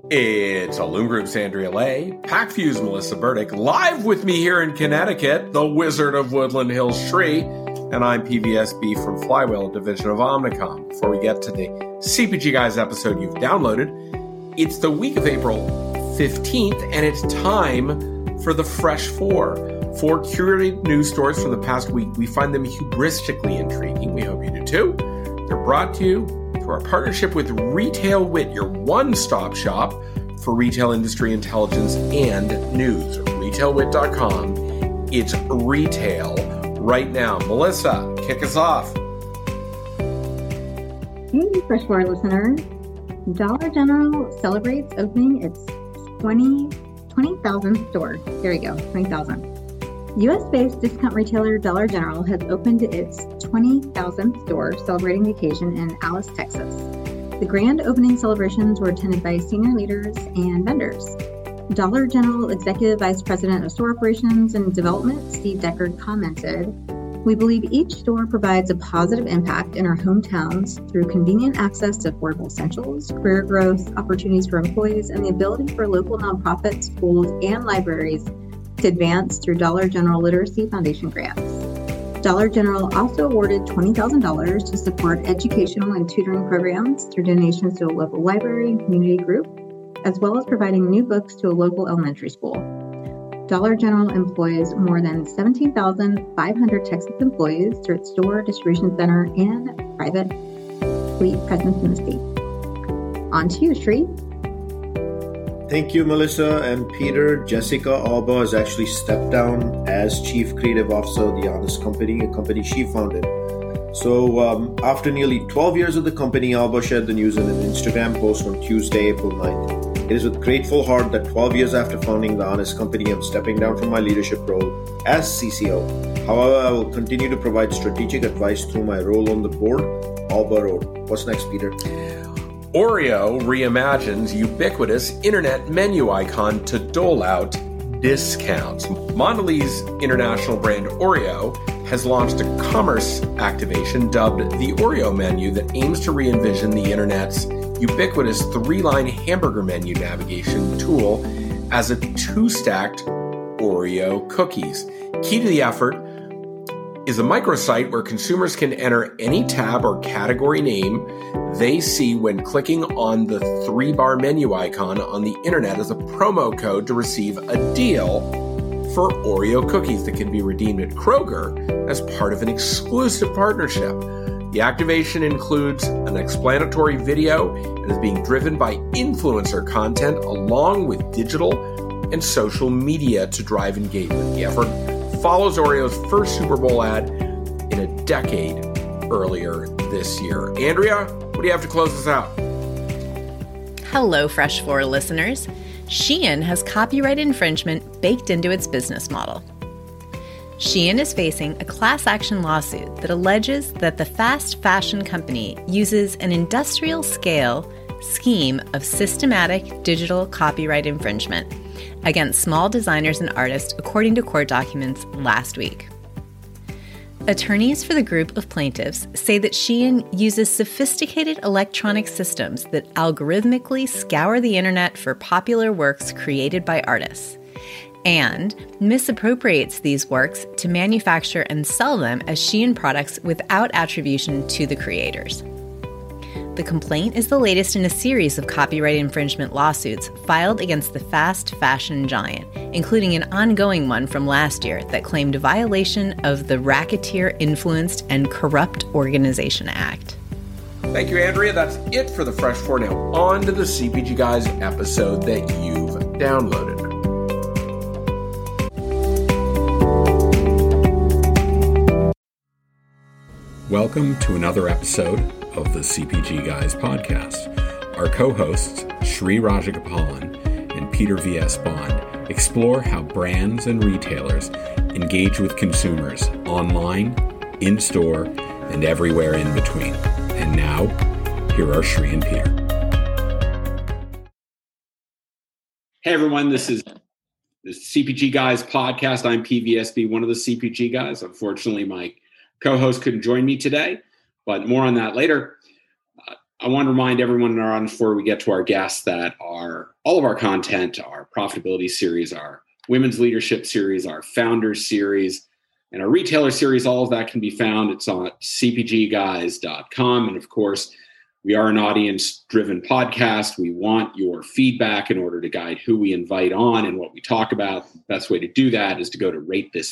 It's Loom Group's Andrea Lay, PacFuse Melissa Burdick, live with me here in Connecticut, the Wizard of Woodland Hills Shri, and I'm PVSB from Flywheel, division of Omnicom. Before we get to the CPG Guys episode you've downloaded, it's the week of April 15th, and it's time for the Fresh Four. Four curated news stories from the past week. We find them hubristically intriguing. We hope you do too. They're brought to you through our partnership with Retail Wit, your one-stop shop for retail industry intelligence and news. RetailWit.com. It's retail right now. Melissa, kick us off. Hey, Fresh Four listeners. Dollar General celebrates opening its 20,000th store. There we go, 20,000. U.S.-based discount retailer Dollar General has opened its 20,000th store, celebrating the occasion in Alice, Texas. The grand opening celebrations were attended by senior leaders and vendors. Dollar General Executive Vice President of Store Operations and Development, Steve Deckard, commented, "We believe each store provides a positive impact in our hometowns through convenient access to affordable essentials, career growth, opportunities for employees, and the ability for local nonprofits, schools, and libraries to advance through Dollar General Literacy Foundation grants." Dollar General also awarded $20,000 to support educational and tutoring programs through donations to a local library and community group, as well as providing new books to a local elementary school. Dollar General employs more than 17,500 Texas employees through its store, distribution center, and private fleet presence in the state. On to you, Shri. Thank you, Melissa and Peter. Jessica Alba has actually stepped down as Chief Creative Officer of The Honest Company, a company she founded. So after nearly 12 years of the company, Alba shared the news in an Instagram post on Tuesday, April 9th. It is with grateful heart that 12 years after founding The Honest Company, I'm stepping down from my leadership role as CCO. However, I will continue to provide strategic advice through my role on the board. Alba wrote. What's next, Peter? Oreo reimagines ubiquitous internet menu icon to dole out discounts. Mondelez international brand Oreo has launched a commerce activation dubbed the Oreo menu that aims to re-envision the internet's ubiquitous three-line hamburger menu navigation tool as a two-stacked Oreo cookies. Key to the effort is a microsite where consumers can enter any tab or category name they see when clicking on the three-bar menu icon on the internet as a promo code to receive a deal for Oreo cookies that can be redeemed at Kroger as part of an exclusive partnership. The activation includes an explanatory video and is being driven by influencer content along with digital and social media to drive engagement. The effort follows Oreo's first Super Bowl ad in a decade earlier this year. Andrea, what do you have to close us out? Hello, Fresh Four listeners. Shein has copyright infringement baked into its business model. Shein is facing a class action lawsuit that alleges that the fast fashion company uses an industrial scale scheme of systematic digital copyright infringement against small designers and artists, according to court documents last week. Attorneys for the group of plaintiffs say that Shein uses sophisticated electronic systems that algorithmically scour the internet for popular works created by artists and misappropriates these works to manufacture and sell them as Shein products without attribution to the creators. The complaint is the latest in a series of copyright infringement lawsuits filed against the fast fashion giant, including an ongoing one from last year that claimed a violation of the Racketeer Influenced and Corrupt Organization Act. Thank you, Andrea. That's it for the Fresh Four. Now on to the CPG Guys episode that you've downloaded. Welcome to another episode of the CPG Guys podcast. Our co-hosts, Shri Rajagopalan and Peter V.S. Bond, explore how brands and retailers engage with consumers online, in-store, and everywhere in between. And now, here are Shri and Peter. Hey everyone, this is the CPG Guys podcast. I'm PVSB, one of the CPG guys. Unfortunately, my co-host couldn't join me today, but more on that later. I want to remind everyone in our audience before we get to our guests that our all of our content, our profitability series, our women's leadership series, our founders series, and our retailer series. All of that can be found. It's on cpgguys.com. And of course, we are an audience-driven podcast. We want your feedback in order to guide who we invite on and what we talk about. The best way to do that is to go to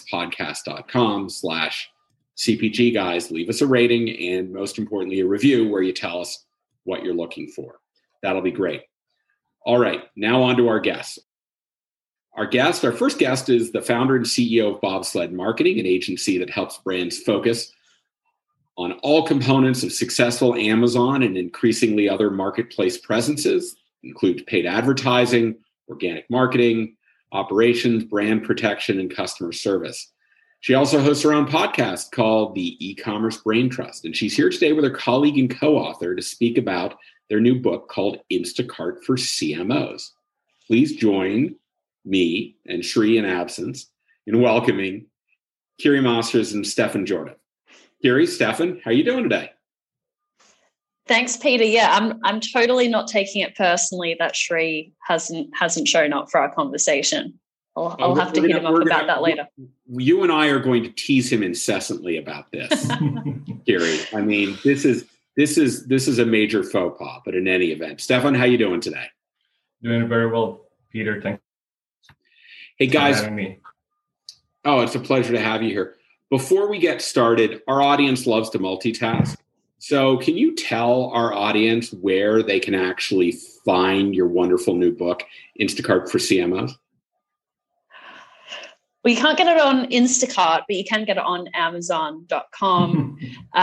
ratethispodcast.com/CPGguys. Leave us a rating and, most importantly, a review where you tell us what you're looking for. That'll be great. All right, now on to our guests. Our first guest is the founder and CEO of Bobsled Marketing, an agency that helps brands focus on all components of successful Amazon and increasingly other marketplace presences, include paid advertising, organic marketing, operations, brand protection, and customer service. She also hosts her own podcast called the E-Commerce Brain Trust, and she's here today with her colleague and co-author to speak about their new book called Instacart for CMOs. Please join me and Shri in absence in welcoming Kiri Masters and Stefan Jordan. Kiri, Stefan, how are you doing today? Thanks, Peter. Yeah, I'm totally not taking it personally that Shri hasn't shown up for our conversation. I'll have to hit him up about that later. You and I are going to tease him incessantly about this, Kiri. I mean, this is a major faux pas. But in any event, Stefan, how are you doing today? Doing very well, Peter. Thanks. Hey guys. For having me. Oh, it's a pleasure to have you here. Before we get started, our audience loves to multitask. So can you tell our audience where they can actually find your wonderful new book, Instacart for CMOs? Well, you can't get it on Instacart, but you can get it on Amazon.com.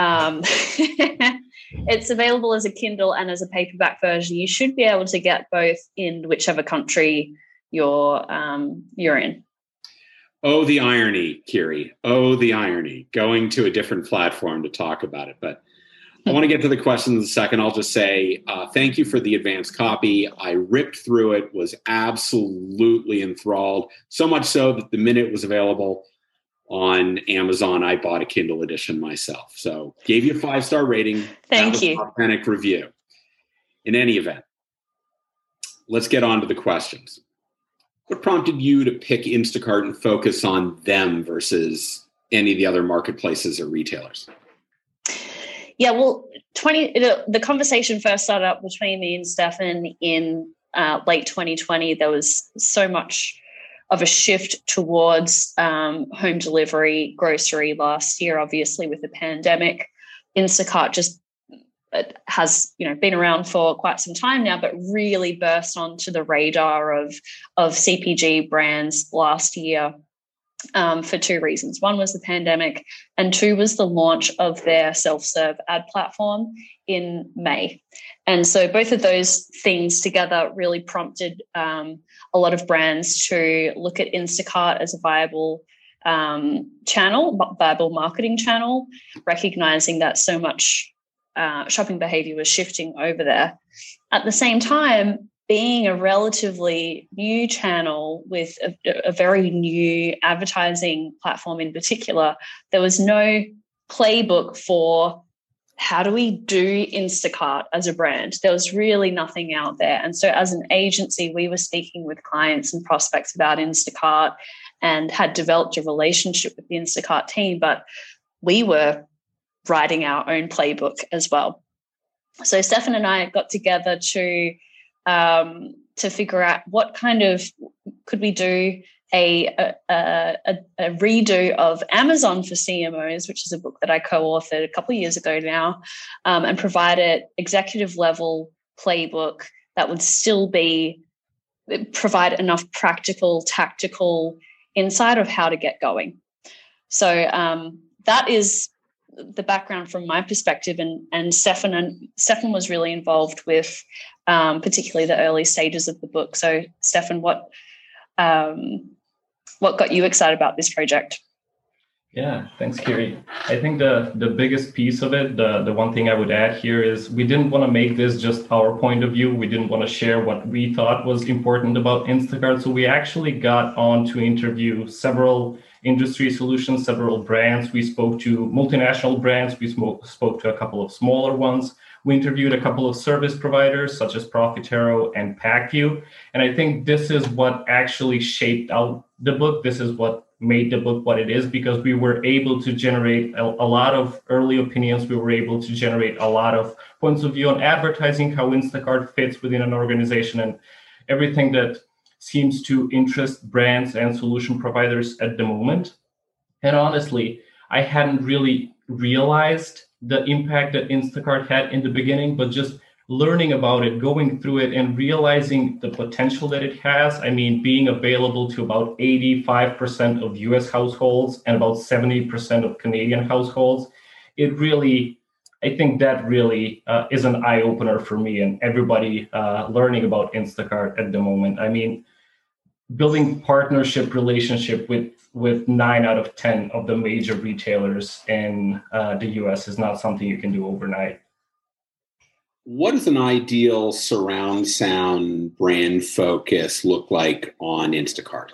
It's available as a Kindle and as a paperback version. You should be able to get both in whichever country you're in. Oh, the irony, Kiri. Oh, the irony. Going to a different platform to talk about it. But I want to get to the questions in a second. I'll just say thank you for the advanced copy. I ripped through it, was absolutely enthralled. So much so that the minute it was available on Amazon, I bought a Kindle edition myself. So gave you a 5-star rating. Thank you. Authentic review. In any event, let's get on to the questions. What prompted you to pick Instacart and focus on them versus any of the other marketplaces or retailers? Yeah, well, the conversation first started up between me and Stefan in late 2020. There was so much of a shift towards home delivery, grocery last year, obviously with the pandemic. Instacart just has been around for quite some time now, but really burst onto the radar of CPG brands last year for two reasons. One was the pandemic, and two was the launch of their self-serve ad platform in May. And so both of those things together really prompted a lot of brands to look at Instacart as a viable viable marketing channel, recognizing that so much shopping behavior was shifting over there. At the same time, being a relatively new channel with a very new advertising platform in particular, there was no playbook for how do we do Instacart as a brand. There was really nothing out there. And so as an agency, we were speaking with clients and prospects about Instacart and had developed a relationship with the Instacart team, but we were writing our own playbook as well. So Stefan and I got together to figure out what kind of could we do a redo of Amazon for CMOs, which is a book that I co-authored a couple of years ago now, and provide an executive level playbook that would still provide enough practical, tactical insight of how to get going. So that is the background from my perspective, and Stefan was really involved with particularly the early stages of the book. So Stefan, what got you excited about this project? Yeah, thanks, Kiri. I think the biggest piece of it, the one thing I would add here is we didn't want to make this just our point of view. We didn't want to share what we thought was important about Instacart. So we actually got on to interview several industry solutions, several brands. We spoke to multinational brands. We spoke to a couple of smaller ones. We interviewed a couple of service providers such as Profitero and PackView. And I think this is what actually shaped out the book. This is what made the book what it is, because we were able to generate a lot of early opinions. We were able to generate a lot of points of view on advertising, how Instacart fits within an organization, and everything that seems to interest brands and solution providers at the moment. And honestly, I hadn't really realized the impact that Instacart had in the beginning, but just learning about it, going through it, and realizing the potential that it has. I mean, being available to about 85% of US households and about 70% of Canadian households, it really, I think that really is an eye-opener for me and everybody learning about Instacart at the moment. I mean, building partnership relationship with 9 out of 10 of the major retailers in the US is not something you can do overnight. What does an ideal surround sound brand focus look like on Instacart?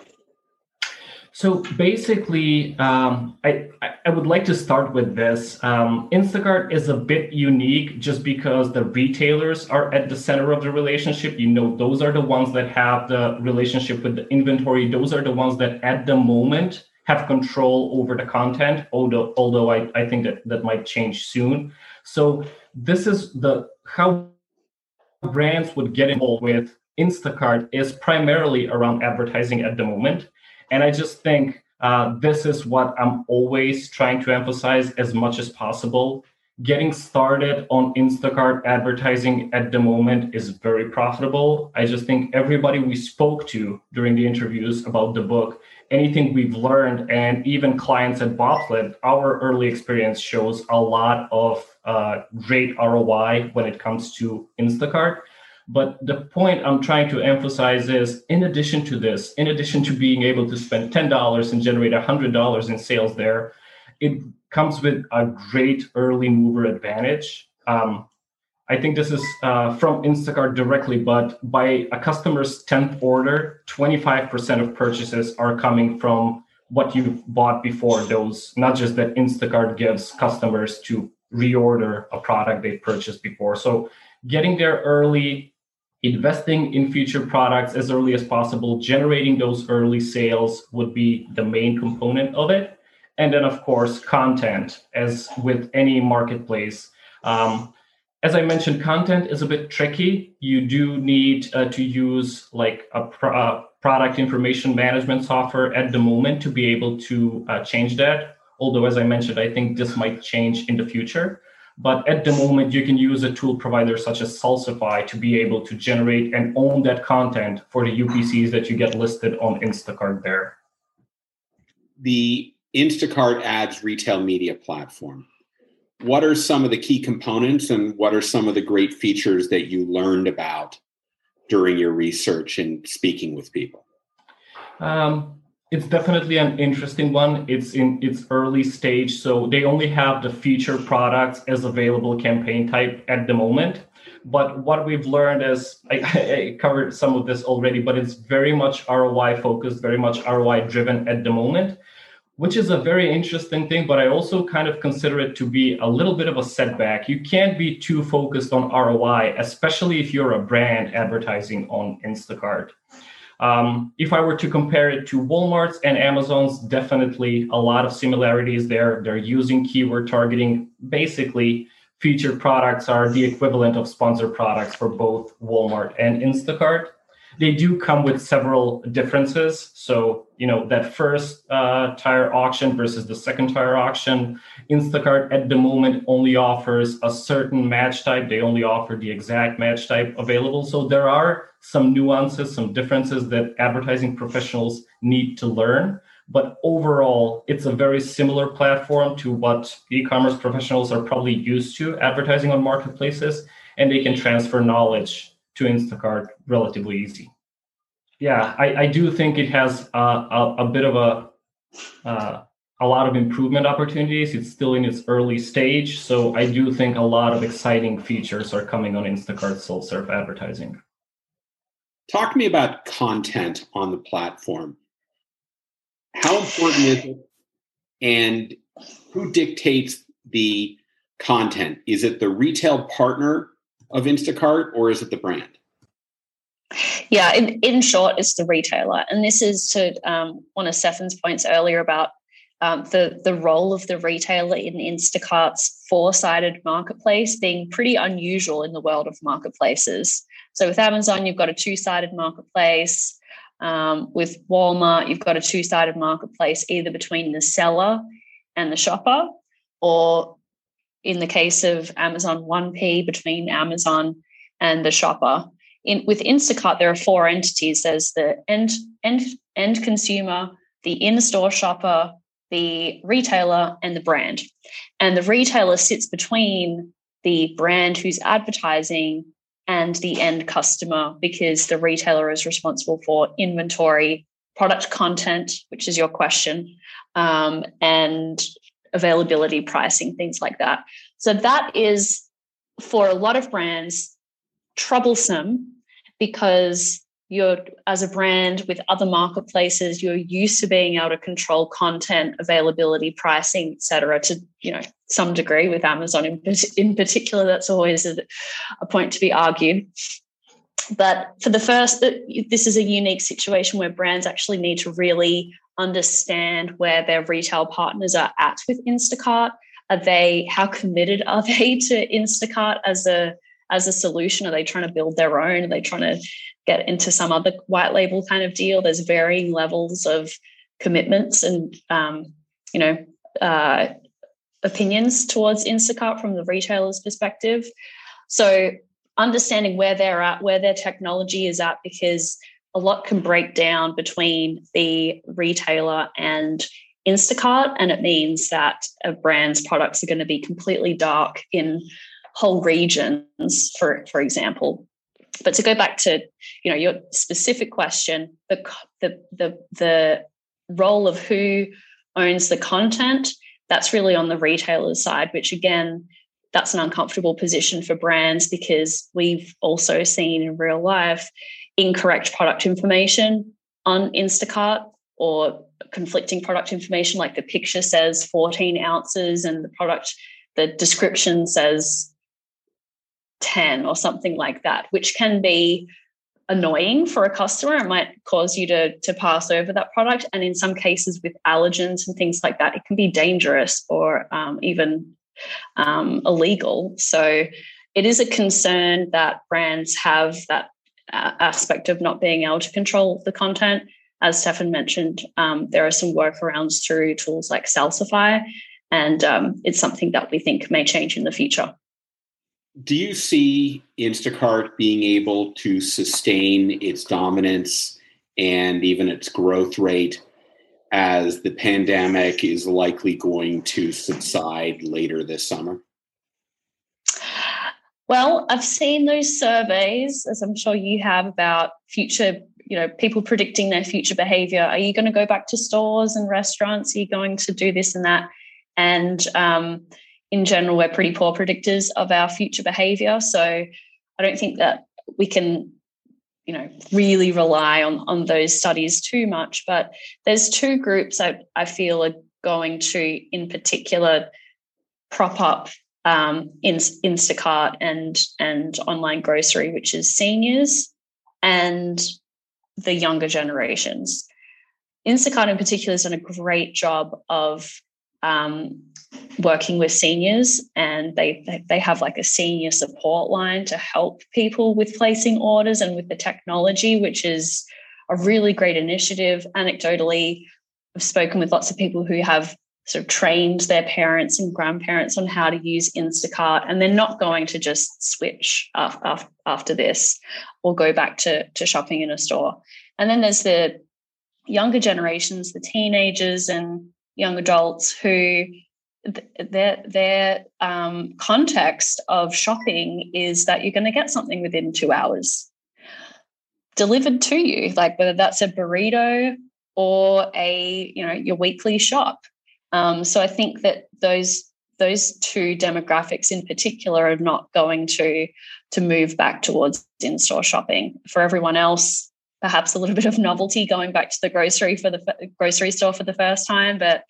So basically, I would like to start with this. Instacart is a bit unique just because the retailers are at the center of the relationship. You know, those are the ones that have the relationship with the inventory. Those are the ones that at the moment have control over the content, although I think that might change soon. So this is how brands would get involved with Instacart is primarily around advertising at the moment. And I just think this is what I'm always trying to emphasize as much as possible. Getting started on Instacart advertising at the moment is very profitable. I just think everybody we spoke to during the interviews about the book, anything we've learned, and even clients at Bobsled, our early experience shows a lot of great ROI when it comes to Instacart. But the point I'm trying to emphasize is, in addition to this, in addition to being able to spend $10 and generate $100 in sales there, it comes with a great early mover advantage. I think this is from Instacart directly, but by a customer's 10th order, 25% of purchases are coming from what you've bought before those, not just that Instacart gives customers to reorder a product they purchased before. So getting there early, investing in future products as early as possible, generating those early sales would be the main component of it. And then, of course, content, as with any marketplace. As I mentioned, content is a bit tricky. You do need to use like a product information management software at the moment to be able to change that. Although, as I mentioned, I think this might change in the future. But at the moment, you can use a tool provider such as Salsify to be able to generate and own that content for the UPCs that you get listed on Instacart there. The Instacart Ads retail media platform. What are some of the key components and what are some of the great features that you learned about during your research and speaking with people? It's definitely an interesting one. It's in its early stage, so they only have the feature products as available campaign type at the moment. But what we've learned is, I covered some of this already, but it's very much ROI focused, very much ROI driven at the moment, which is a very interesting thing, but I also kind of consider it to be a little bit of a setback. You can't be too focused on ROI, especially if you're a brand advertising on Instacart. If I were to compare it to Walmart's and Amazon's, definitely a lot of similarities there. They're using keyword targeting. Basically, featured products are the equivalent of sponsored products for both Walmart and Instacart. They do come with several differences. So, that first tire auction versus the second tire auction, Instacart at the moment only offers a certain match type. They only offer the exact match type available. So there are some nuances, some differences that advertising professionals need to learn. But overall, it's a very similar platform to what e-commerce professionals are probably used to advertising on marketplaces, and they can transfer knowledge to Instacart relatively easy. Yeah, I do think it has a bit of a lot of improvement opportunities. It's still in its early stage, so I do think a lot of exciting features are coming on Instacart self-serve advertising. Talk to me about content on the platform. How important is it, and who dictates the content? Is it the retail partner of Instacart or is it the brand? Yeah, in short, it's the retailer. And this is to one of Stefan's points earlier about the role of the retailer in Instacart's four-sided marketplace being pretty unusual in the world of marketplaces. So with Amazon, you've got a two-sided marketplace. With Walmart, you've got a two-sided marketplace either between the seller and the shopper, or in the case of Amazon 1P, between Amazon and the shopper. With Instacart, there are four entities. There's the end consumer, the in-store shopper, the retailer, and the brand. And the retailer sits between the brand who's advertising and the end customer, because the retailer is responsible for inventory, product content, which is your question, and availability, pricing, things like that. So that is, for a lot of brands, troublesome, because you're, as a brand with other marketplaces, you're used to being able to control content, availability, pricing, et cetera, to, some degree. With Amazon in particular, that's always a point to be argued. But for the first, this is a unique situation where brands actually need to really understand where their retail partners are at with Instacart. How committed are they to Instacart as a solution? Are they trying to build their own? Are they trying to get into some other white label kind of deal? There's varying levels of commitments and, opinions towards Instacart from the retailer's perspective. So understanding where they're at, where their technology is at, because a lot can break down between the retailer and Instacart, and it means that a brand's products are going to be completely dark in whole regions, for example. But to go back to your specific question, the role of who owns the content, that's really on the retailer's side, which again, that's an uncomfortable position for brands, because we've also seen in real life incorrect product information on Instacart, or conflicting product information, like the picture says 14 ounces and the description says 10 or something like that, which can be annoying for a customer. It might cause you to pass over that product. And in some cases with allergens and things like that, it can be dangerous or even illegal. So it is a concern that brands have that aspect of not being able to control the content. As Stefan mentioned, there are some workarounds through tools like Salsify, and it's something that we think may change in the future. Do you see Instacart being able to sustain its dominance and even its growth rate as the pandemic is likely going to subside later this summer? Well, I've seen those surveys, as I'm sure you have, about future, people predicting their future behavior. Are you going to go back to stores and restaurants? Are you going to do this and that? And in general, we're pretty poor predictors of our future behavior. So I don't think that we can, really rely on those studies too much. But there's two groups I feel are going to, in particular, prop up Instacart and online grocery, which is seniors and the younger generations. Instacart in particular has done a great job of working with seniors, and they have like a senior support line to help people with placing orders and with the technology, which is a really great initiative. Anecdotally, I've spoken with lots of people who have sort of trained their parents and grandparents on how to use Instacart, and they're not going to just switch after this or go back to shopping in a store. And then there's the younger generations, the teenagers and young adults, who their context of shopping is that you're going to get something within 2 hours delivered to you, like whether that's a burrito or your weekly shop. So I think that those two demographics in particular are not going to move back towards in-store shopping. For everyone else, perhaps a little bit of novelty going back to the grocery store for the first time, but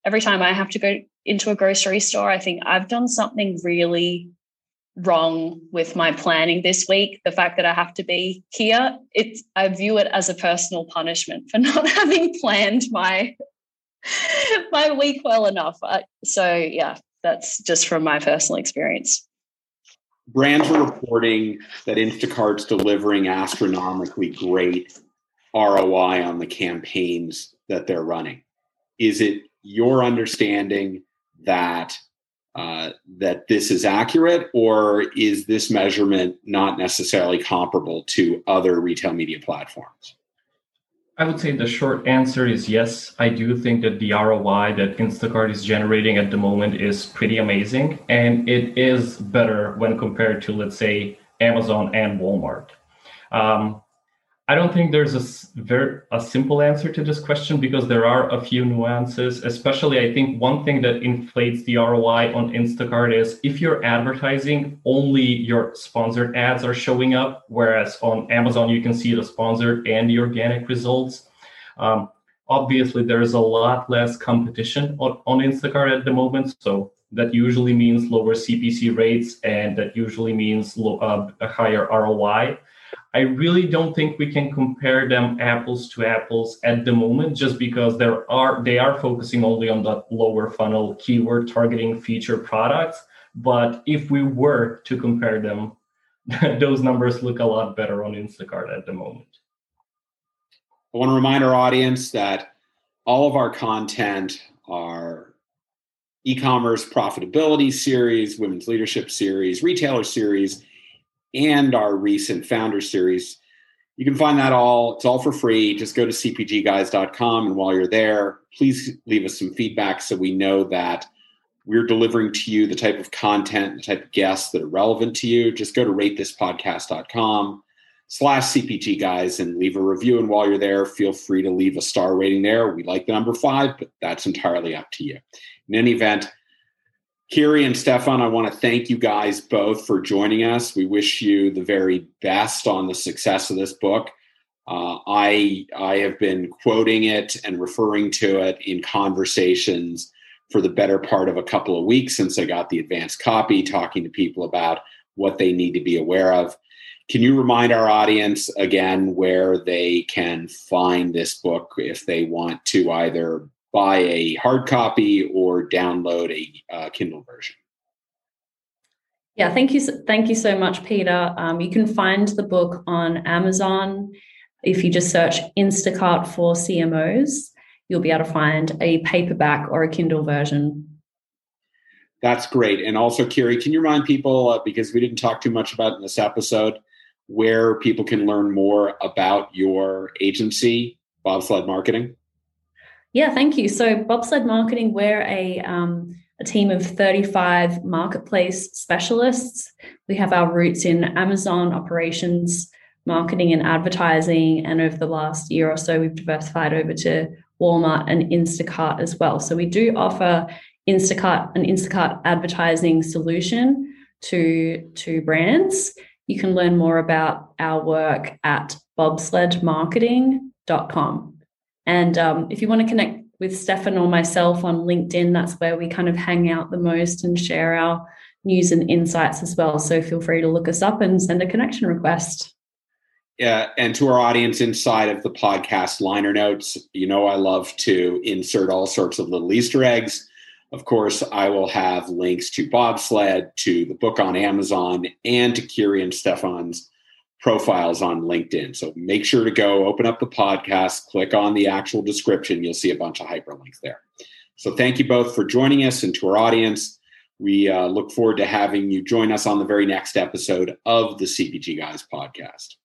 every time I have to go into a grocery store, I think I've done something really wrong with my planning this week. The fact that I have to be here, I view it as a personal punishment for not having planned my week well enough. So yeah, that's just from my personal experience. Brands are reporting that Instacart's delivering astronomically great ROI on the campaigns that they're running. Is it your understanding that that this is accurate, or is this measurement not necessarily comparable to other retail media platforms? I would say the short answer is yes. I do think that the ROI that Instacart is generating at the moment is pretty amazing, and it is better when compared to, let's say, Amazon and Walmart. I don't think there's a simple answer to this question, because there are a few nuances. Especially, I think one thing that inflates the ROI on Instacart is if you're advertising, only your sponsored ads are showing up, whereas on Amazon, you can see the sponsored and the organic results. Obviously, there is a lot less competition on Instacart at the moment, so that usually means lower CPC rates, and that usually means a higher ROI. I really don't think we can compare them apples to apples at the moment, just because they are focusing only on the lower funnel keyword targeting feature products. But if we were to compare them, those numbers look a lot better on Instacart at the moment. I want to remind our audience that all of our content, our e-commerce profitability series, women's leadership series, retailer series, and our recent founder series, you can find that all. It's all for free. Just go to cpgguys.com. And while you're there, please leave us some feedback so we know that we're delivering to you the type of content, the type of guests that are relevant to you. Just go to ratethispodcast.com/CPGguys and leave a review. And while you're there, feel free to leave a star rating there. We like the number 5, but that's entirely up to you. In any event, Kiri and Stefan, I want to thank you guys both for joining us. We wish you the very best on the success of this book. I have been quoting it and referring to it in conversations for the better part of a couple of weeks since I got the advanced copy, talking to people about what they need to be aware of. Can you remind our audience again where they can find this book if they want to either buy a hard copy or download a Kindle version? Yeah, thank you so much, Peter. You can find the book on Amazon. If you just search Instacart for CMOs, you'll be able to find a paperback or a Kindle version. That's great. And also, Kiri, can you remind people, because we didn't talk too much about it in this episode, where people can learn more about your agency, Bobsled Marketing? Yeah, thank you. So Bobsled Marketing, we're a team of 35 marketplace specialists. We have our roots in Amazon operations, marketing and advertising. And over the last year or so, we've diversified over to Walmart and Instacart as well. So we do offer an Instacart advertising solution to brands. You can learn more about our work at bobsledmarketing.com. And if you want to connect with Stefan or myself on LinkedIn, that's where we kind of hang out the most and share our news and insights as well. So feel free to look us up and send a connection request. Yeah, and to our audience inside of the podcast liner notes, you know I love to insert all sorts of little Easter eggs. Of course, I will have links to Bobsled, to the book on Amazon, and to Kiri and Stefan's profiles on LinkedIn. So make sure to go open up the podcast, click on the actual description. You'll see a bunch of hyperlinks there. So thank you both for joining us, and to our audience, we look forward to having you join us on the very next episode of the CPG Guys podcast.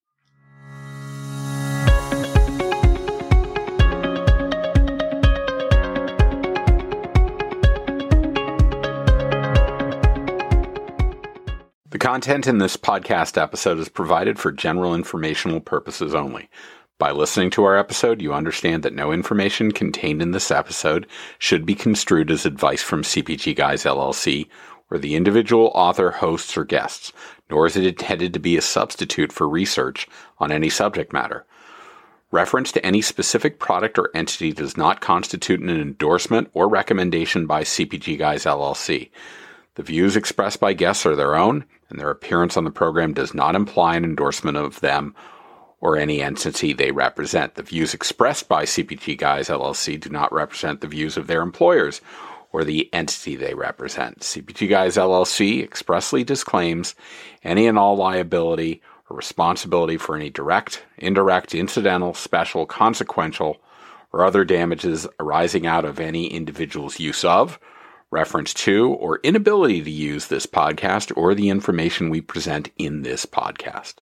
The content in this podcast episode is provided for general informational purposes only. By listening to our episode, you understand that no information contained in this episode should be construed as advice from CPG Guys LLC or the individual author, hosts, or guests, nor is it intended to be a substitute for research on any subject matter. Reference to any specific product or entity does not constitute an endorsement or recommendation by CPG Guys LLC. The views expressed by guests are their own, and their appearance on the program does not imply an endorsement of them or any entity they represent. The views expressed by CPG Guys LLC do not represent the views of their employers or the entity they represent. CPG Guys LLC expressly disclaims any and all liability or responsibility for any direct, indirect, incidental, special, consequential, or other damages arising out of any individual's use of, reference to, or inability to use this podcast or the information we present in this podcast.